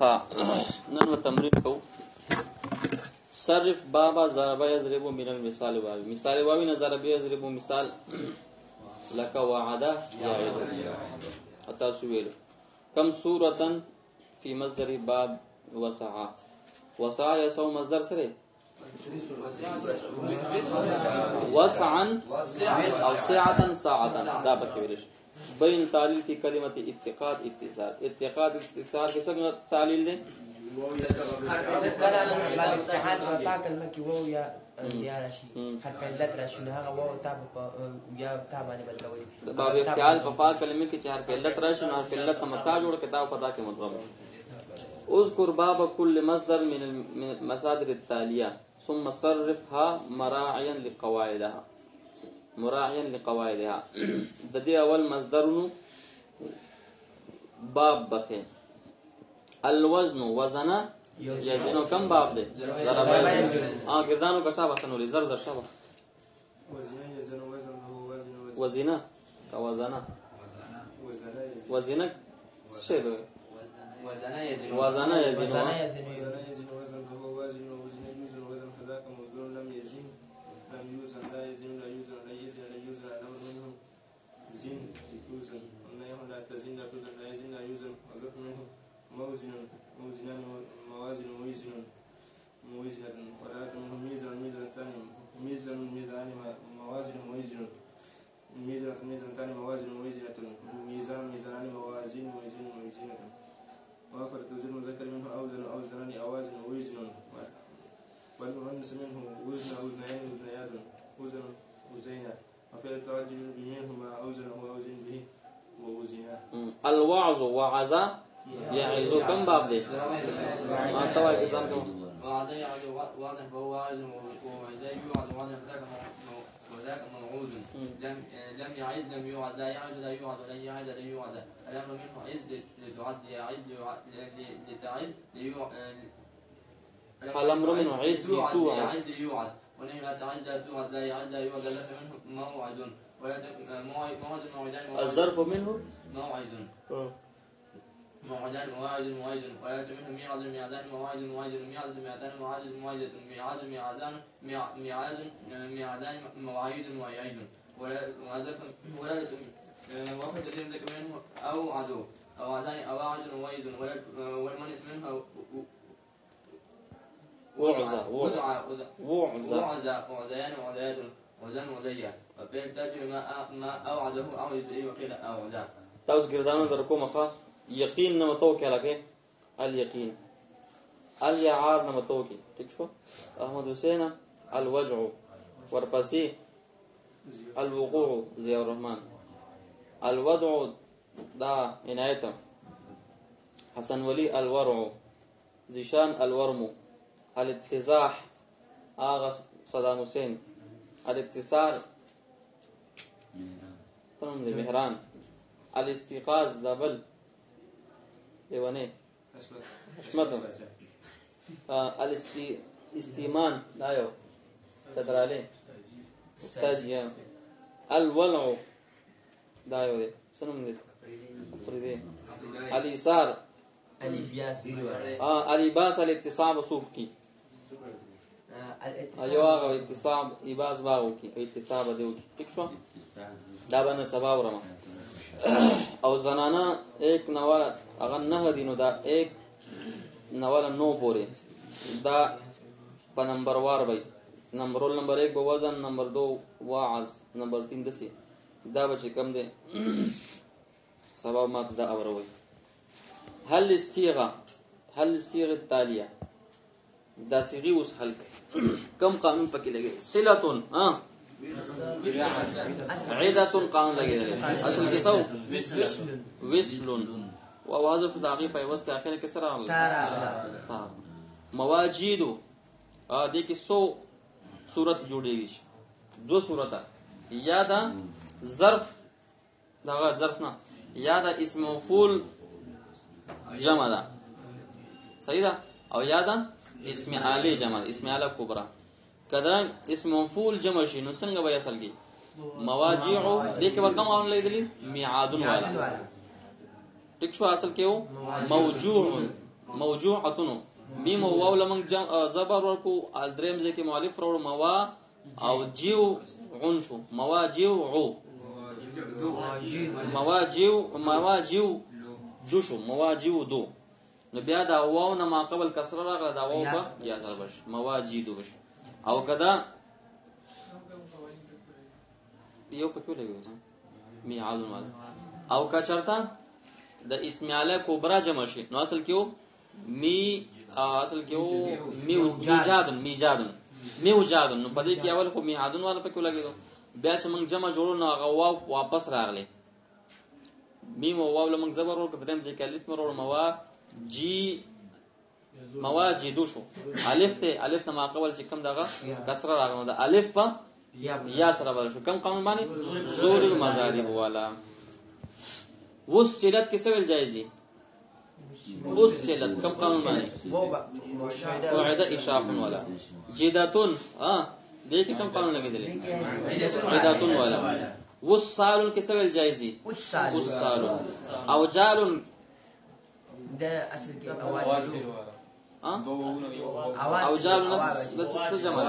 ها نن تمرین کو صرف بابا ضرب يضرب من المثال واو مثال واو نه ضرب يضرب مثال لك وعد يعد حتى سويل كم سورة في مصدر باب وسعى وسعى يسو مصدر سره وسعا او سعة ساعة دا پکې ویل بین تعلیل کی کلمت اتقاد اتصال اتقاد استقصار کے سب تعلیل دے باب افتعال بفا کلمه کی چار په علت راشن اور په علت متا جوړ کتاب پتا کے مطلب اذكر باب كل مصدر من المصادر التاليه ثم صرفها مراعيا لقواعدها د دې اول مصدرونو باب بخې الوزن وزنا یزنو کم باب دی ضرب گردانو کا صاحب سنولې زر شبه وزنا کا وزنا څه دی وزنا یزنو الوعظ وعظ يعظ كم باب دي ما توا كتاب کو وعظ يعظ وعظ فهو واعظ وعظ يوعظ وعظ وذاك موعوظ لم يعظ لم يوعظ لا يعظ لا يوعظ لا يعظ لا يوعظ الامر منه عظ لتعظ يعظ لتعظ الامر منه عظ ليوعظ ونهي لا تعظ لا توعظ لا يعظ لا يوعظ ليس منه موعد الظرف منه موعد موعدان مواعد ولا منه ميعاد ميعادان مواعد مواعد ميعاد ميعادان مواعد مواعد ميعاد ميعادان ميعادان مواعيد مواعيد ولا واحد ذلك منه او عدو او عدان او عدو مواعد والمنس منه وعزيان وعزيات وزن وزيا وفي تاجر ما اوعده اوعد به وقيل اوعده تاسو ګردانو درکو مخه یقین نه متو کې لګي الیقین الیعار نه متو کې ٹھیک شو احمد حسین الوجع ورپسې الوقوع ضیاء الرحمن الوضع دا عنایت حسن ولی الورع زیشان الورم الاتزاح آغا صدام حسین الاتصال تنم دي مهران الاستيقاظ دبل ايوانه حشمته الاستيمان دايو تدرالي استاذيا الولع دايو دي سنم دي فريدي اليسار اليباس الاتصاب صوفكي ايوه اتصاب ایباز باو کی اتصاب دیو کی ٹھیک شو دا باندې سبا ورما او زنانا ایک نوال اگر نه دینو دا ایک نوال نو پوره دا په نمبر وار وای نمبر 1 به وزن نمبر 2 واعظ نمبر 3 دسی دا بچ کم دی سبا ما دا اوروي هل الصيغه التاليه دا صيغه اوس حل کم قانون پکې لګي صلتون عدتون قانون لګي اصل کې سو وصلن او حذف داغي په وس کې اخر کې سره تا مواجید دې کې سو صورت جوړېږي دو صورت یا دا ظرف دا ظرف نه یا دا اسم مفعول جمع ده صحیح ده او یا دا اسم آلی جمع اسم آلی کبرا کدا اسم مفعول جمع شي نو څنګه به اصل کې مواجع دې کې ورکم اون لیدلی میعاد والا ټیک شو اصل کې وو موجوعتن میم او واو لمن زبر ورکو دریم ځکه مؤلف ورو موا او جیو عن شو مواجیو مواجیو دو شو مواجیو دو نو بیا دا واو نه ما قبل کسره راغله دا واو په یا سره بش مواجیدو بش او کدا یو په کې لګو میعاد مال او کا چرتا د اسم اعلی کبرا جمع شي نو اصل کېو میجادن نو پدې کې اول خو میعادن والا په کې لګیدو بیا چې موږ جمع جوړو نو هغه واو واپس راغلی میم او واو لمن زبر ورک دریم ځکه الف مرور مواجدو شو الف ته الف نه ما قبل چې کم دغه کسره راغنو د الف په یا سره بل شو کم قانون باندې زور المضارب والا وصلت کې سوال جایزي وصلت کم قانون باندې وعد اشاق والا جداتون دې کې کم قانون لګیدل جداتون والا وصال کې سوال جایزي وصال او جال ده اصل کې اواجل او جال نفس څه جمع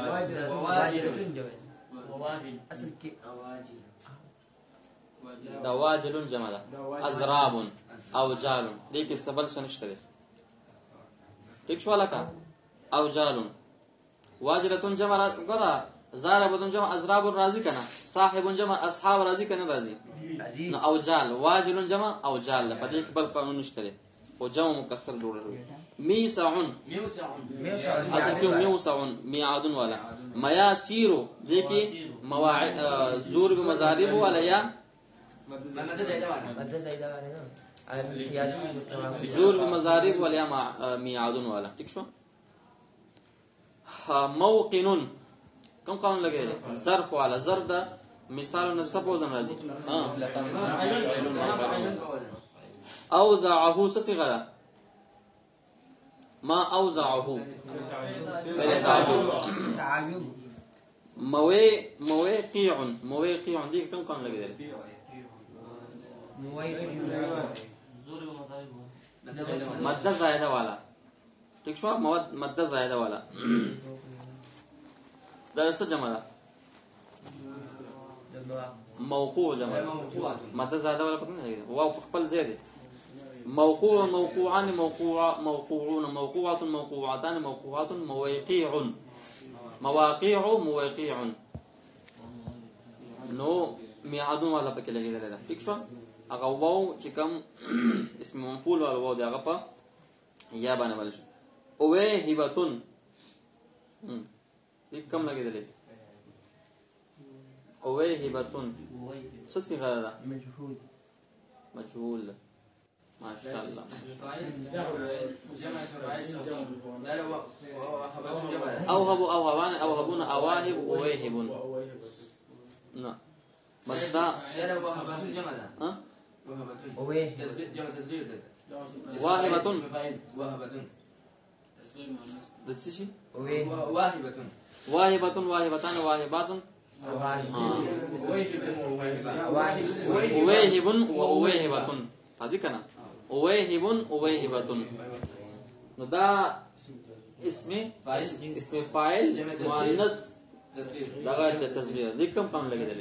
اصل کې اواجل دا واجلون جمع ده ازراب او جال دې کې سبل شنشته ده ټیک شو لکه او جالون واجلتون جمع غرا زاربتون جمع ازراب راضی کنه صاحب جمع اصحاب راضی کنه راضی نو او جال واجلون جمع او جال په دې کې بل قانون نشته ده او جمع مکسر جوړوي میسعون اصل کې میوسعون میعادن والا میاسیرو دې کې زور بمضارب والا یا مد زائده والا زور بمضارب والا یا میعادن والا ٹھیک شو موقن کم قانون لګیدل ظرف والا ظرف دا مثال نه سپوزن راځي اوزعه صيغه ما اوزعه تعجب موقع دي كم قانون لګیدل مد زائده والا ٹھیک شو مد زائده والا دا څه جمع ده موقوع جمع مد زائده والا پکې نه لګیدل واو خپل زیاده موقوع موقوعان موقوعون موقوعة موقوعتان موقوعات مواقيع نو میعادون والا پکې لګیدل ده ٹھیک شو هغه واو چې کوم اسم مفعول والا واو دی هغه په یا باندې ولش او هبتون دې کوم لګیدل او هبتون څه صيغه ده مجهول ما شاء الله اوهبون اواهب اوهبون نعم مصدر واهبة دتسشي واهبة واهبتان واهبات اوهب واوهبة هذه كنا اوهب اوهبة نو دا اسم فاعل مؤنث دغه د تصویر د کوم قانون لګیدل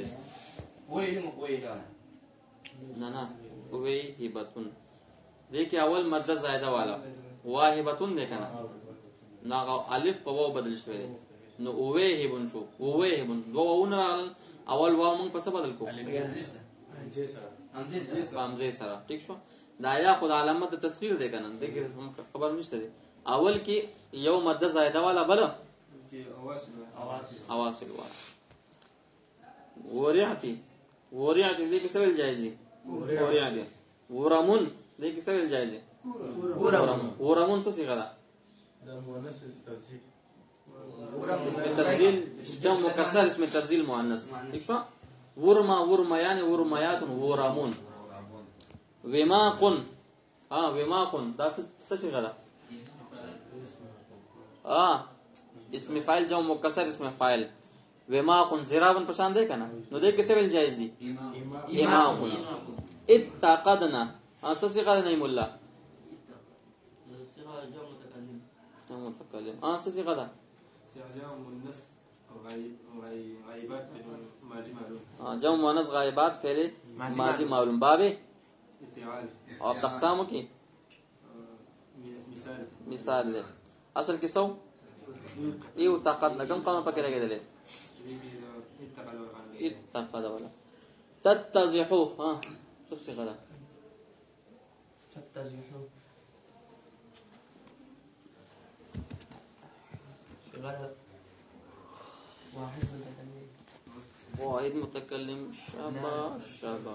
نه اوهبتون دې کې اول مد زائده والا واهبتون دې کنه ناغه الف په واو بدل شوی دی نو اوهبون شو اوهبون دوه راغل اول واو موږ په څه بدل کو همزه سره ٹھیک شو دا یا خود علامت تصغیر دی کنه دې کې خبر نشته دی اول کې یو مد زائده والا بل اواصل والا ورعتي دې کې سوال جایزي ورعتي ورمون دې کې سوال جایزي ورمون څه صيغه ده اسم التبذيل جمع مكسر اسم التبذيل مؤنث ٹھیک شو ورميان ورميات ورمون وماقن وماقن دا څه صيغه ده اسم فاعل جمع مکسر اسم فاعل وماقن زرابن پرشان دی کنه نو دې کې څه ویل جایز دي اماقن اتقدنا اساس غل نه مولا جمع متكلم څه صيغه ده جمع مؤنث غائبات ماضي معلوم جمع مؤنث غائبات فعل ماضي معلوم باب افتعال او اقسامو کې مثال له اصل کې سو یو طاقت نګم قانون پکې لګیدل اتقد ولا تتزحو څه صيغه ده تتزحو صيغه واحد متكلم شابا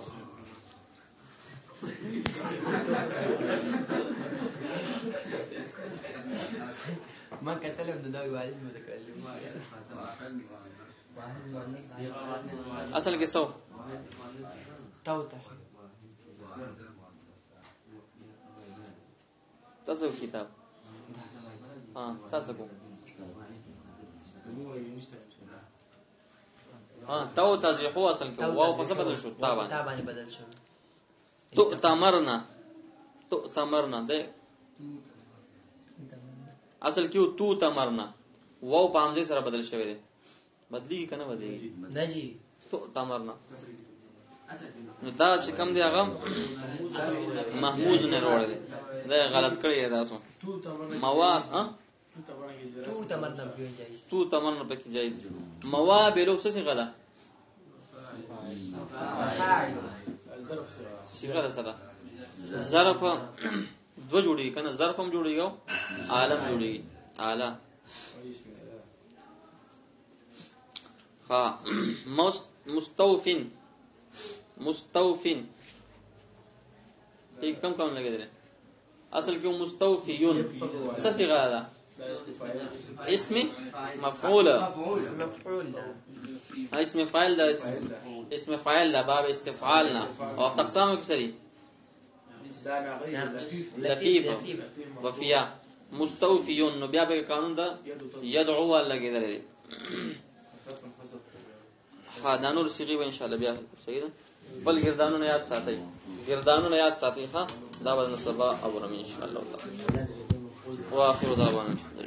ما كتلم ده واحد متكلم اصل کې سو توضح تاسو کتاب تاسو کو تو تزحو اصل کې واو په څه بدل شو تا باندې بدل شو تؤتمرنا ده اصل کې تو تمرنا واو په همزه سره بدل شوی دی بدلی کنه بدلی نجی تؤتمرنا نو دا چې کوم دی هغه محمود نه وروړل دا غلط کړی دی تاسو موا تو تمرنا پکې جایز موا بلو څه څنګه ده صيغه ده سره ظرف دو جوړي کنه ظرف هم جوړيږي عالم جوړيږي اعلی ها مستوفين دې کم لګیدل اصل کې مستوفيون څه صيغه ده اسم مفعول اسم فاعل ده اسم فاعل ده باب استفعالنا او اقسامه کې سری لفيف وفيا مستوفيون نو بیا به قانون ده يدعو لګیدل ها دا نور صيغه ان شاء الله بیا صحیح ده بل گردانونه یاد ساتي ها دا به سبا او رم ان شاء الله تعالی واخر دعوانا